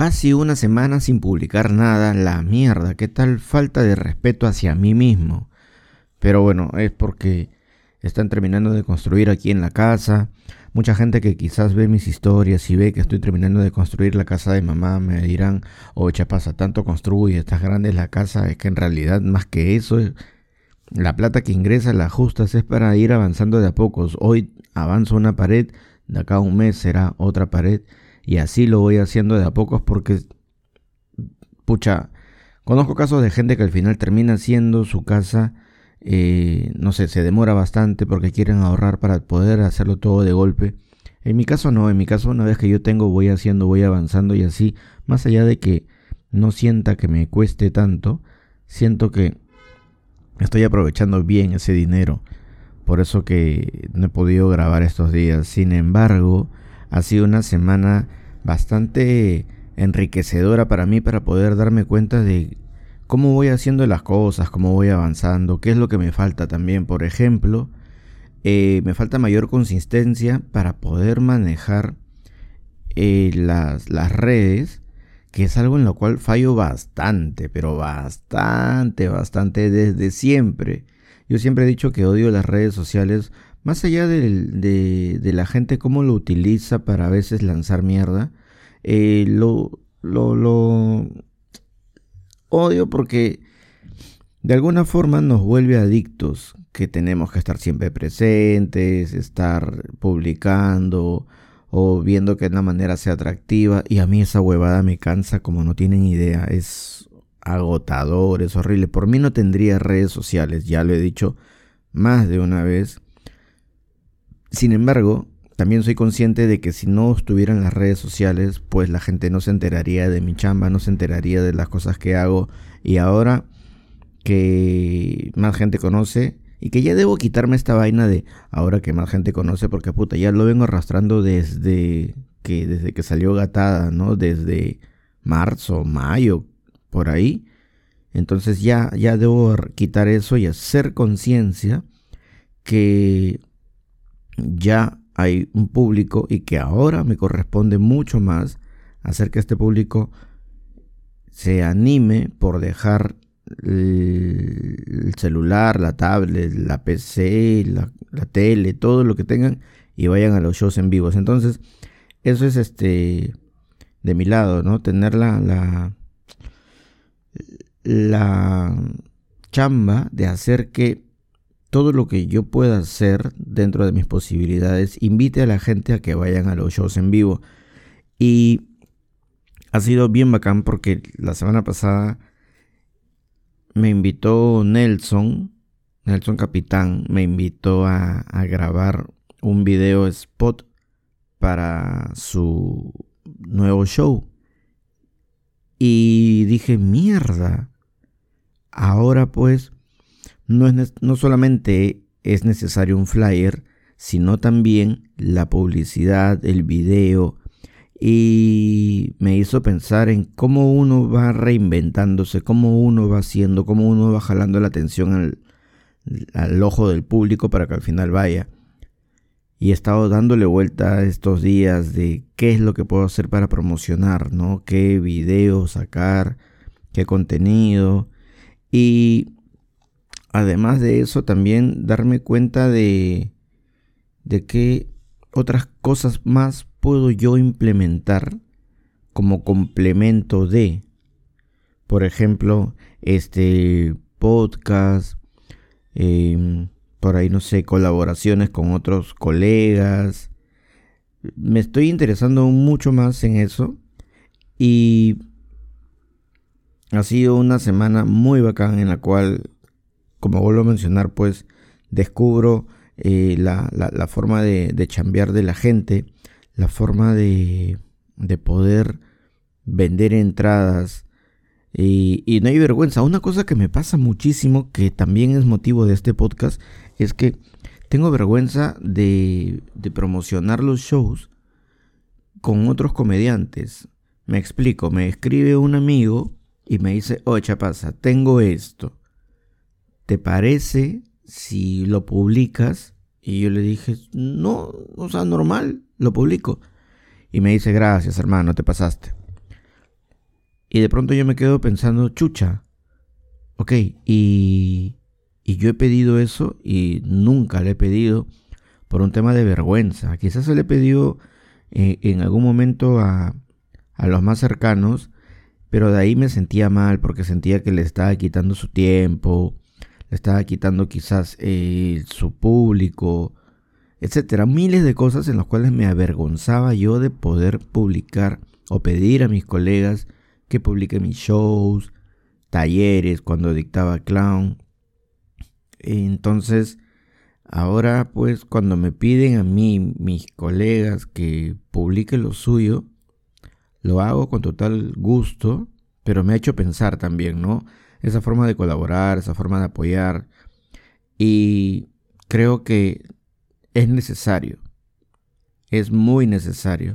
casi una semana sin publicar nada. La mierda, qué tal falta de respeto hacia mí mismo. Pero bueno, es porque están terminando de construir aquí en la casa. Mucha gente que quizás ve mis historias y ve que estoy terminando de construir la casa de mamá me dirán: oh, Chapasa, tanto construye, estás grande la casa. Es que en realidad más que eso, la plata que ingresa, la ajustas, es para ir avanzando de a pocos. Hoy avanzo una pared, de acá a un mes será otra pared. Y así lo voy haciendo de a pocos porque, pucha, conozco casos de gente que al final termina haciendo su casa, no sé, se demora bastante porque quieren ahorrar para poder hacerlo todo de golpe. En mi caso no, en mi caso una vez que yo tengo voy haciendo, voy avanzando y así, más allá de que no sienta que me cueste tanto, siento que estoy aprovechando bien ese dinero. Por eso que no he podido grabar estos días. Sin embargo, ha sido una semana bastante enriquecedora para mí para poder darme cuenta de cómo voy haciendo las cosas, cómo voy avanzando, qué es lo que me falta también. Por ejemplo, me falta mayor consistencia para poder manejar las redes, que es algo en lo cual fallo bastante, pero bastante desde siempre. Yo siempre he dicho que odio las redes sociales, más allá de la gente cómo lo utiliza para a veces lanzar mierda. Lo odio porque de alguna forma nos vuelve adictos, que tenemos que estar siempre presentes, estar publicando o viendo que de una manera sea atractiva, y a mí esa huevada me cansa como no tienen idea. Es agotador, es horrible. Por mí no tendría redes sociales, ya lo he dicho más de una vez. Sin embargo, también soy consciente de que si no estuvieran las redes sociales, pues la gente no se enteraría de mi chamba, no se enteraría de las cosas que hago. Y ahora que más gente conoce, y que ya debo quitarme esta vaina de ahora que más gente conoce, porque puta, ya lo vengo arrastrando desde que salió Gatada, ¿no? Desde marzo, mayo, por ahí. Entonces ya debo quitar eso y hacer conciencia que ya hay un público y que ahora me corresponde mucho más hacer que este público se anime por dejar el celular, la tablet, la PC, la tele, todo lo que tengan, y vayan a los shows en vivos. Entonces, eso es de mi lado, ¿no? Tener la chamba de hacer que todo lo que yo pueda hacer dentro de mis posibilidades invite a la gente a que vayan a los shows en vivo. Y ha sido bien bacán porque la semana pasada me invitó Nelson Capitán, me invitó a grabar un video spot para su nuevo show. Y dije, mierda, ahora pues no solamente es necesario un flyer, sino también la publicidad, el video. Y me hizo pensar en cómo uno va reinventándose, cómo uno va haciendo, cómo uno va jalando la atención al ojo del público para que al final vaya. Y he estado dándole vuelta estos días de qué es lo que puedo hacer para promocionar, ¿no? Qué video sacar, qué contenido. Y además de eso, también darme cuenta de qué otras cosas más puedo yo implementar como complemento de, por ejemplo, podcast, por ahí no sé, colaboraciones con otros colegas. Me estoy interesando mucho más en eso y ha sido una semana muy bacán en la cual, como vuelvo a mencionar, pues descubro la forma de chambear de la gente, la forma de poder vender entradas, y no hay vergüenza. Una cosa que me pasa muchísimo, que también es motivo de este podcast, es que tengo vergüenza de promocionar los shows con otros comediantes. Me explico, me escribe un amigo y me dice: oye, Chapasa, tengo esto, ¿te parece si lo publicas? Y yo le dije, no, o sea, normal, lo publico. Y me dice: gracias, hermano, te pasaste. Y de pronto yo me quedo pensando, chucha, ok, y yo he pedido eso y nunca le he pedido por un tema de vergüenza. Quizás se le he pedido en algún momento a los más cercanos, pero de ahí me sentía mal porque sentía que le estaba quitando su tiempo, le estaba quitando quizás su público, etcétera. Miles de cosas en las cuales me avergonzaba yo de poder publicar o pedir a mis colegas que publiquen mis shows, talleres, cuando dictaba clown. Entonces, ahora pues cuando me piden a mí, mis colegas, que publique lo suyo, lo hago con total gusto, pero me ha hecho pensar también, ¿no? Esa forma de colaborar, esa forma de apoyar. Y creo que es necesario, es muy necesario.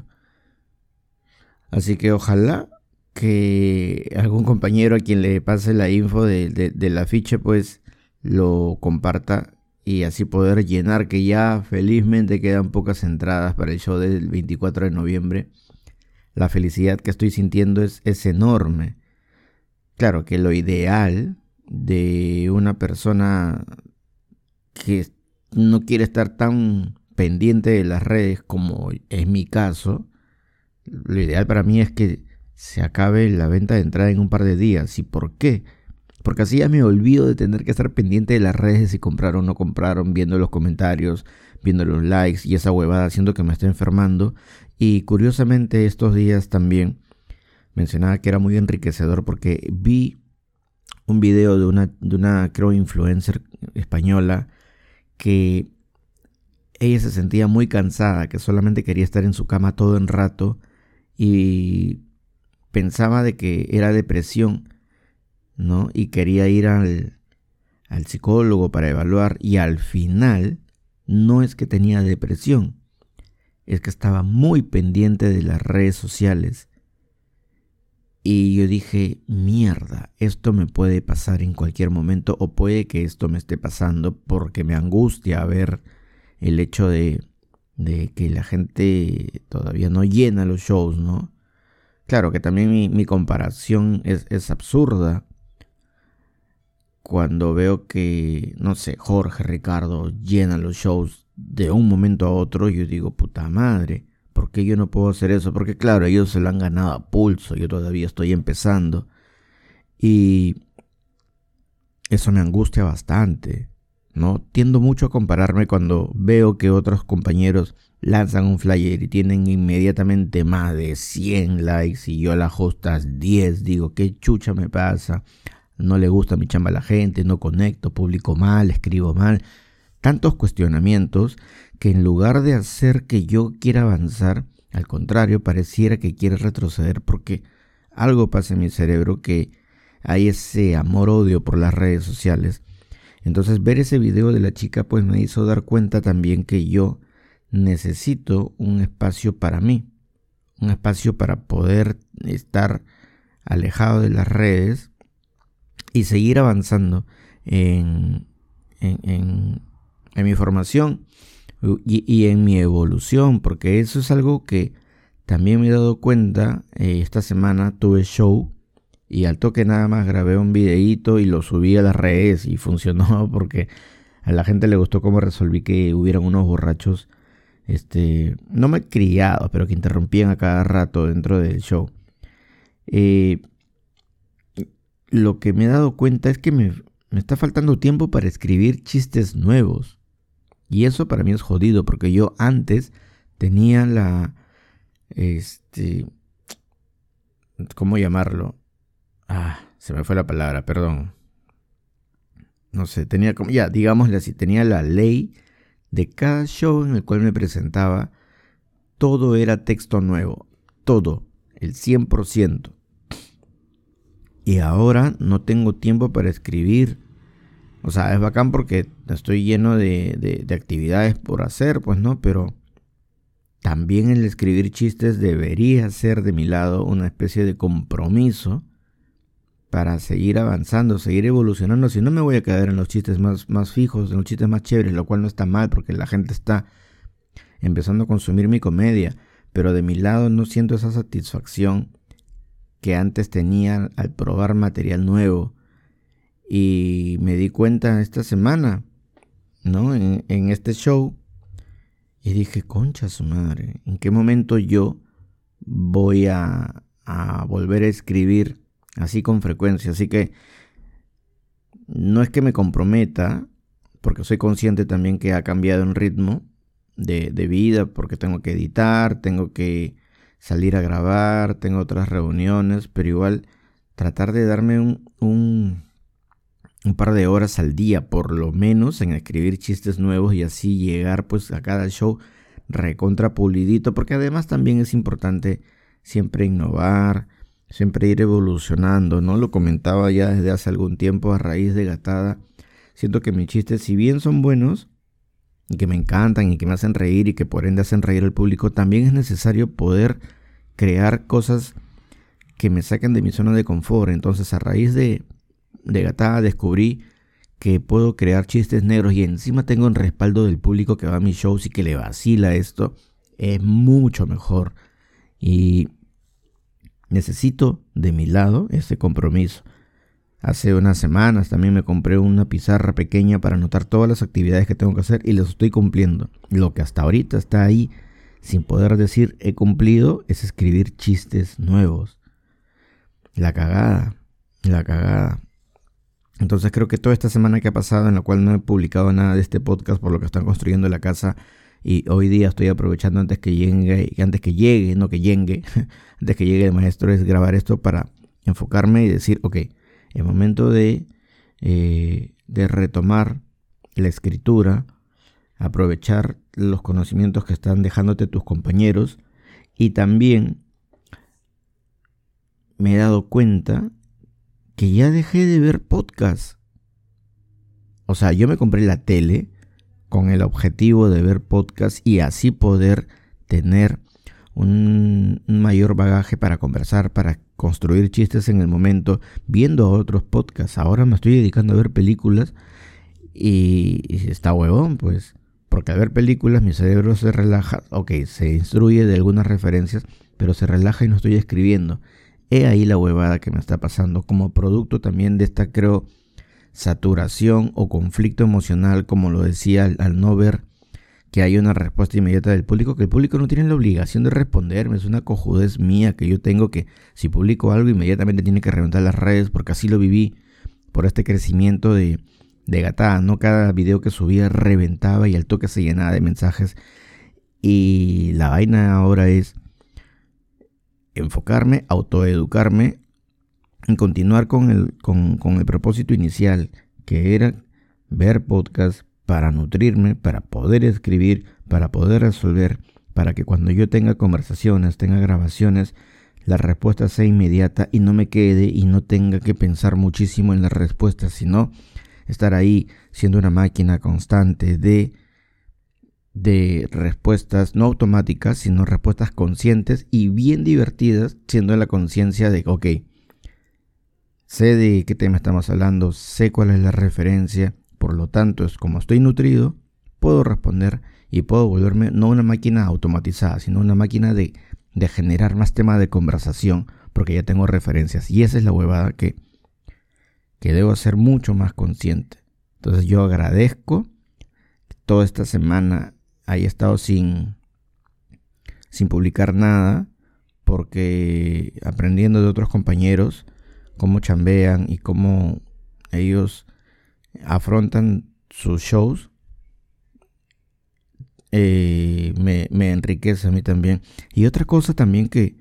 Así que ojalá que algún compañero a quien le pase la info del afiche, pues lo comparta y así poder llenar, que ya felizmente quedan pocas entradas para el show del 24 de noviembre. La felicidad que estoy sintiendo es enorme. Claro que lo ideal de una persona que no quiere estar tan pendiente de las redes como es mi caso, lo ideal para mí es que se acabe la venta de entrada en un par de días. ¿Y por qué? Porque así ya me olvido de tener que estar pendiente de las redes, de si compraron o no compraron, viendo los comentarios, viendo los likes y esa huevada, haciendo que me esté enfermando. Y curiosamente estos días también mencionaba que era muy enriquecedor porque vi un video de una creo influencer española que ella se sentía muy cansada, que solamente quería estar en su cama todo el rato y pensaba de que era depresión, ¿no? Y quería ir al psicólogo para evaluar y al final no es que tenía depresión, es que estaba muy pendiente de las redes sociales. Y yo dije, mierda, esto me puede pasar en cualquier momento o puede que esto me esté pasando porque me angustia ver el hecho de que la gente todavía no llena los shows, ¿no? Claro que también mi comparación es absurda. Cuando veo que, no sé, Jorge, Ricardo llenan los shows de un momento a otro, yo digo, puta madre, ¿por qué yo no puedo hacer eso? Porque claro, ellos se lo han ganado a pulso, yo todavía estoy empezando. Y eso me angustia bastante, ¿no? Tiendo mucho a compararme cuando veo que otros compañeros lanzan un flyer y tienen inmediatamente más de 100 likes y yo a las justas 10 digo, ¿qué chucha me pasa? No le gusta mi chamba a la gente, no conecto, publico mal, escribo mal. Tantos cuestionamientos que en lugar de hacer que yo quiera avanzar, al contrario, pareciera que quiere retroceder porque algo pasa en mi cerebro, que hay ese amor-odio por las redes sociales. Entonces ver ese video de la chica pues me hizo dar cuenta también que yo necesito un espacio para mí, un espacio para poder estar alejado de las redes y seguir avanzando en mi formación y en mi evolución, porque eso es algo que también me he dado cuenta. Esta semana tuve show y al toque nada más grabé un videíto y lo subí a las redes y funcionó porque a la gente le gustó cómo resolví que hubieran unos borrachos, no malcriados, pero que interrumpían a cada rato dentro del show. Lo que me he dado cuenta es que me está faltando tiempo para escribir chistes nuevos. Y eso para mí es jodido, porque yo antes tenía ¿cómo llamarlo? Se me fue la palabra, perdón. No sé, tenía como, ya, digámosle así, tenía la ley de cada show en el cual me presentaba, todo era texto nuevo, todo, el 100%. Y ahora no tengo tiempo para escribir. O sea, es bacán porque estoy lleno de actividades por hacer, pues no, pero también el escribir chistes debería ser de mi lado una especie de compromiso para seguir avanzando, seguir evolucionando. Si no, me voy a quedar en los chistes más fijos, en los chistes más chéveres, lo cual no está mal porque la gente está empezando a consumir mi comedia, pero de mi lado no siento esa satisfacción que antes tenía al probar material nuevo. Y me di cuenta esta semana, ¿no? En este show. Y dije, concha su madre, ¿en qué momento yo voy a volver a escribir así con frecuencia? Así que no es que me comprometa, porque soy consciente también que ha cambiado el ritmo de vida, porque tengo que editar, tengo que salir a grabar, tengo otras reuniones, pero igual tratar de darme un par de horas al día, por lo menos, en escribir chistes nuevos y así llegar pues a cada show recontra pulidito, porque además también es importante siempre innovar, siempre ir evolucionando, ¿no? Lo comentaba ya desde hace algún tiempo a raíz de Gatada. Siento que mis chistes, si bien son buenos y que me encantan y que me hacen reír y que por ende hacen reír al público, también es necesario poder crear cosas que me saquen de mi zona de confort. Entonces, a raíz de Gatada descubrí que puedo crear chistes negros y encima tengo un respaldo del público que va a mis shows y que le vacila esto. Es mucho mejor. Y necesito de mi lado ese compromiso. Hace unas semanas también me compré una pizarra pequeña para anotar todas las actividades que tengo que hacer y las estoy cumpliendo. Lo que hasta ahorita está ahí sin poder decir he cumplido es escribir chistes nuevos. La cagada. Entonces creo que toda esta semana que ha pasado, en la cual no he publicado nada de este podcast por lo que están construyendo la casa, y hoy día estoy aprovechando antes que llegue el maestro, es grabar esto para enfocarme y decir, ok, es momento de retomar la escritura, aprovechar los conocimientos que están dejándote tus compañeros, y también me he dado cuenta que ya dejé de ver podcast. O sea, yo me compré la tele con el objetivo de ver podcast y así poder tener un mayor bagaje para conversar, para construir chistes en el momento, viendo a otros podcasts. Ahora me estoy dedicando a ver películas y está huevón, pues. Porque al ver películas mi cerebro se relaja, ok, se instruye de algunas referencias, pero se relaja y no estoy escribiendo. He ahí la huevada que me está pasando, como producto también de esta, creo, saturación o conflicto emocional, como lo decía, al no ver que hay una respuesta inmediata del público, que el público no tiene la obligación de responderme. Es una cojudez mía que yo tengo, que si publico algo inmediatamente tiene que reventar las redes, porque así lo viví por este crecimiento de Gatada, ¿no? Cada video que subía reventaba y al toque se llenaba de mensajes. Y la vaina ahora es enfocarme, autoeducarme y continuar con el propósito inicial, que era ver podcasts para nutrirme, para poder escribir, para poder resolver, para que cuando yo tenga conversaciones, tenga grabaciones, la respuesta sea inmediata y no me quede y no tenga que pensar muchísimo en las respuestas, sino estar ahí siendo una máquina constante de respuestas no automáticas, sino respuestas conscientes y bien divertidas, siendo la conciencia de, ok, sé de qué tema estamos hablando, sé cuál es la referencia, por lo tanto, es como estoy nutrido, puedo responder y puedo volverme no una máquina automatizada, sino una máquina de generar más temas de conversación, porque ya tengo referencias. Y esa es la huevada que debo ser mucho más consciente. Entonces yo agradezco que toda esta semana haya estado sin publicar nada, porque aprendiendo de otros compañeros cómo chambean y cómo ellos afrontan sus shows, me enriquece a mí también. Y otra cosa también que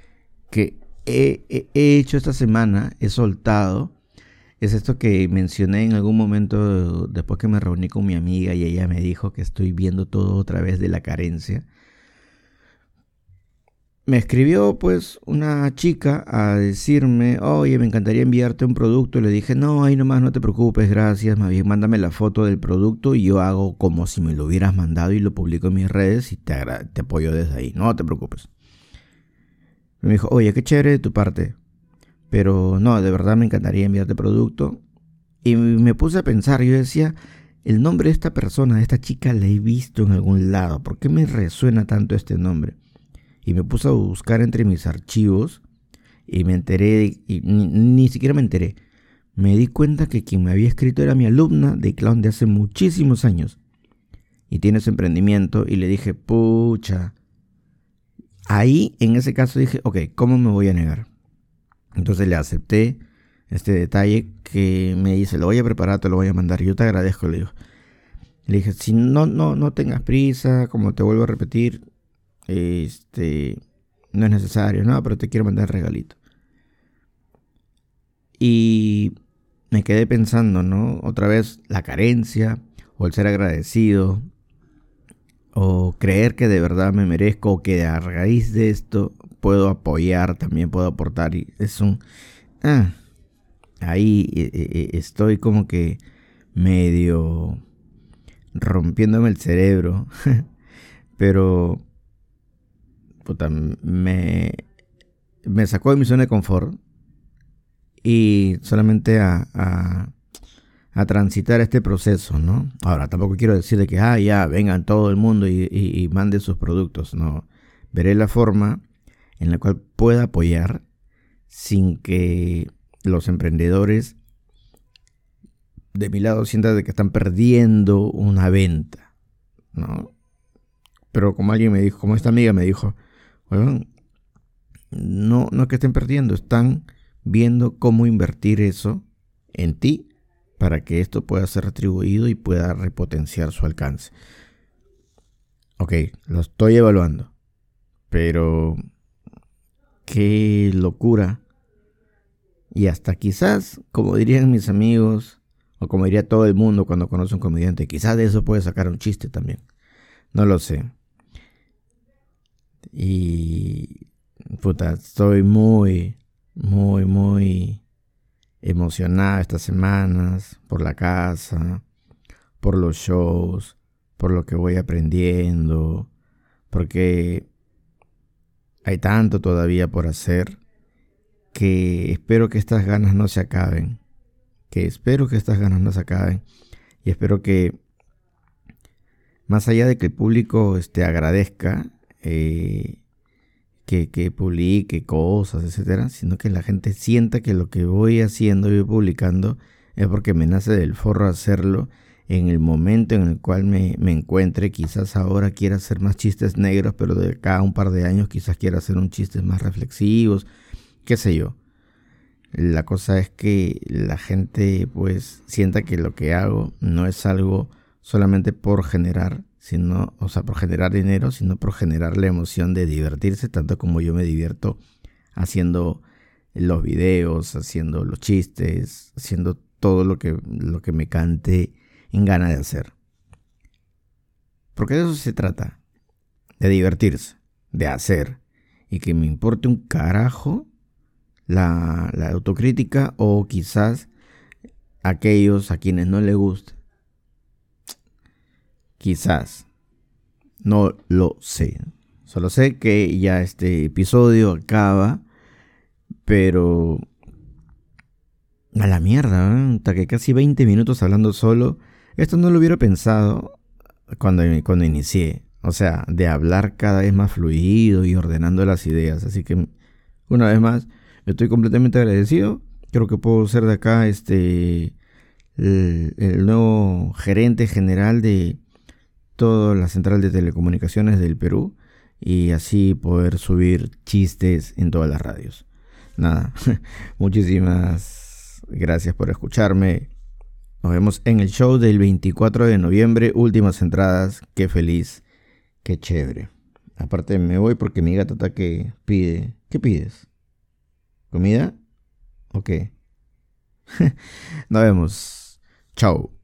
he hecho esta semana, he soltado, es esto que mencioné en algún momento después que me reuní con mi amiga y ella me dijo que estoy viendo todo otra vez de la carencia. Me escribió pues una chica a decirme, oye, me encantaría enviarte un producto. Le dije, no, ahí nomás no te preocupes, gracias. Más bien mándame la foto del producto y yo hago como si me lo hubieras mandado y lo publico en mis redes y te apoyo desde ahí. No te preocupes. Me dijo, oye, qué chévere de tu parte, pero no, de verdad me encantaría enviarte producto. Y me puse a pensar, yo decía, el nombre de esta persona, de esta chica, la he visto en algún lado. ¿Por qué me resuena tanto este nombre? Y me puse a buscar entre mis archivos Y me enteré, y ni siquiera me enteré. Me di cuenta que quien me había escrito era mi alumna de clown de hace muchísimos años. Y tiene su emprendimiento y le dije, pucha. Ahí, en ese caso dije, ok, ¿cómo me voy a negar? Entonces le acepté este detalle que me dice, lo voy a preparar, te lo voy a mandar. Yo te agradezco, le digo. Le dije, si no tengas prisa, como te vuelvo a repetir, no es necesario, no, pero te quiero mandar el regalito. Y me quedé pensando, ¿no? Otra vez la carencia, o el ser agradecido, o creer que de verdad me merezco, o que a raíz de esto puedo apoyar, también puedo aportar. Y es un... ahí estoy como que medio rompiéndome el cerebro. Pero puta, me sacó de mi zona de confort y solamente a transitar este proceso, ¿no? Ahora, tampoco quiero decir de que, ya, vengan todo el mundo y mande sus productos, no. Veré la forma en la cual pueda apoyar sin que los emprendedores de mi lado sientan de que están perdiendo una venta, ¿no? Pero como alguien me dijo, como esta amiga me dijo, bueno, no es que estén perdiendo, están viendo cómo invertir eso en ti para que esto pueda ser retribuido y pueda repotenciar su alcance. Ok, lo estoy evaluando, pero qué locura. Y hasta quizás, como dirían mis amigos, o como diría todo el mundo cuando conoce a un comediante, quizás de eso puede sacar un chiste también. No lo sé. Y puta, estoy muy emocionado estas semanas por la casa, por los shows, por lo que voy aprendiendo, porque hay tanto todavía por hacer que espero que estas ganas no se acaben, y espero que más allá de que el público agradezca, que publique cosas, etcétera, sino que la gente sienta que lo que voy haciendo y voy publicando es porque me nace del forro hacerlo en el momento en el cual me encuentre. Quizás ahora quiera hacer más chistes negros, pero de acá a un par de años quizás quiera hacer un chistes más reflexivos, qué sé yo. La cosa es que la gente pues sienta que lo que hago no es algo solamente por generar, por generar dinero, sino por generar la emoción de divertirse, tanto como yo me divierto haciendo los videos, haciendo los chistes, haciendo todo lo que me cante en gana de hacer. Porque de eso se trata, de divertirse, de hacer, y que me importe un carajo la autocrítica o quizás aquellos a quienes no les gusta. Quizás. No lo sé. Solo sé que ya este episodio acaba. Pero a la mierda, hasta que casi 20 minutos hablando solo. Esto no lo hubiera pensado cuando inicié. O sea, de hablar cada vez más fluido y ordenando las ideas. Así que, una vez más, estoy completamente agradecido. Creo que puedo ser de acá el nuevo gerente general de toda la central de telecomunicaciones del Perú y así poder subir chistes en todas las radios. Nada, muchísimas gracias por escucharme. Nos vemos en el show del 24 de noviembre, últimas entradas. Qué feliz, qué chévere. Aparte me voy porque mi gata está que pide. ¿Qué pides? ¿Comida? Ok. Nos vemos. Chao.